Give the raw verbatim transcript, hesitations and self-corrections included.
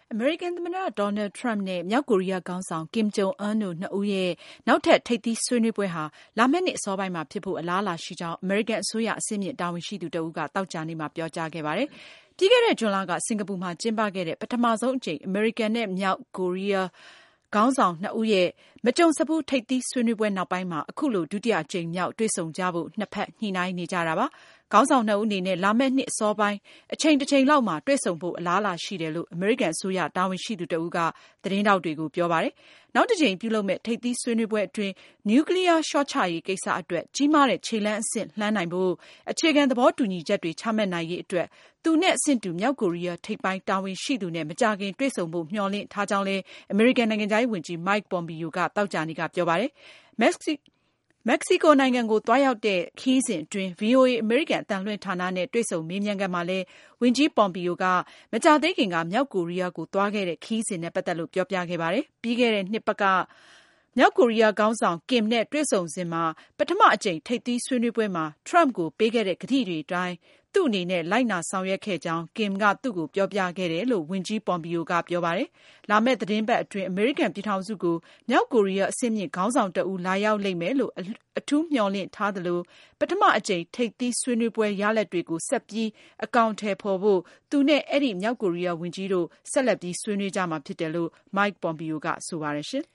အမေရိကန်သမ္မတ Donald Trump နဲ့ မြောက်ကိုရီးယားခေါင်းဆောင် Kim Jong Un တို့နှစ်ဦးရဲ့ နောက်ထပ်ထိပ်သီးဆွေးနွေးပွဲဟာ လာမယ့်နှစ်အစောပိုင်းမှာဖြစ်ဖို့ အလားအလာရှိကြောင်း အမေရိကန်အစိုးရ အဆင့်မြင့်တာဝန်ရှိသူတဦးက သောကြာနေ့မှာ ပြောကြားခဲ့ပါတယ်။ ပြီးခဲ့တဲ့ဇွန်လက စင်ကာပူမှာကျင်းပခဲ့တဲ့ ပထမဆုံးအကြိမ် အမေရိကန်နဲ့ မြောက်ကိုရီးယားခေါင်းဆောင်နှစ်ဦးရဲ့ မကြုံစဖူး ထိပ်သီးဆွေးနွေးပွဲနောက်ပိုင်းမှာ အခုလို ဒုတိယအကြိမ်မြောက်တွေ့ဆုံကြဖို့ နှစ်ဖက်ညှိနှိုင်းနေကြတာပါ။ ခေါင်းဆောင်နှစ်ဦးအနေနဲ့ လာမယ့်နှစ်အစောပိုင်း အချိန်တချိန်လောက်မှာ တွေ့ဆုံဖို့ အလားအလာရှိတယ်လို့ အမေရိကန်အစိုးရ တာဝန်ရှိသူတဦးက သတင်းထောက်တွေကို ပြောပါတယ်။ နောက်တကြိမ်ပြုလုပ်မယ့် ထိပ်သီးဆွေးနွေးပွဲအတွင်း နျူကလီးယားလျှော့ချရေးကိစ္စအတွက် ကြီးမားတဲ့ ခြေလှမ်းအဆင့်လှမ်းနိုင်ဖို့ အခြေခံသဘောတူညီချက်တွေ ချမှတ်နိုင်ရေးအတွက် သူနဲ့အဆင့်တူ မြောက်ကိုရီးယား ထိပ်ပိုင်းတာဝန်ရှိသူနဲ့ မကြာခင်တွေ့ဆုံဖို့ မျှော်လင့်ထားကြောင်းလည်း အမေရိကန်နိုင်ငံခြားရေးဝန်ကြီး Mike Pompeo က သောကြာနေ့က ပြောပါတယ်။ မက္ကဆီကိုနိုင်ငံကို သွားရောက်တဲ့ ခရီးစဉ်အတွင်း ဗွီအိုအေ အမေရိကန်အသံလွှင့်ဌာနနဲ့ တွေ့ဆုံမေးမြန်းခန်းမှာလည်း ဝန်ကြီး Pompeo က မကြာသေးခင်က မြောက်ကိုရီးယားကို သွားခဲ့တဲ့ ခရီးစဉ်နဲ့ ပတ်သက်လို့ ပြောပြခဲ့ပါတယ်။ ပြီးခဲ့တဲ့နှစ်ပတ်က မြောက်ကိုရီးယားခေါင်းဆောင် Kim နဲ့ တွေ့ဆုံစဉ်မှာ ပထမအကြိမ် ထိပ်သီးဆွေးနွေးပွဲမှာ Trump ကိုပေးခဲ့တဲ့ ကတိတွေအတိုင်း သူ့အနေနဲ့ လိုက်နာဆောင်ရွက်ခဲ့ကြောင်း Kim က သူ့ကို ပြောပြခဲ့တယ်လို့ ဝန်ကြီး Pompeo က ပြောပါတယ်။ လာမယ့်သီတင်းပတ်အတွင်း အမေရိကန်ပြည်ထောင်စုကို မြောက်ကိုရီးယား အဆင့်မြင့်ခေါင်းဆောင်တဦး လာရောက်လိမ့်မယ်လို့ အထူးမျှော်လင့်ထားသလို ပထမအကြိမ် ထိပ်သီးဆွေးနွေးပွဲရလဒ်တွေကို ဆက်ပြီး အကောင်အထည်ဖော်ဖို့ သူနဲ့ အဲဒီ မြောက်ကိုရီးယားဝန်ကြီးတို့ ဆက်လက်ပြီး ဆွေးနွေးကြမှာဖြစ်တယ်လို့ Mike Pompeo က ဆိုပါတယ်။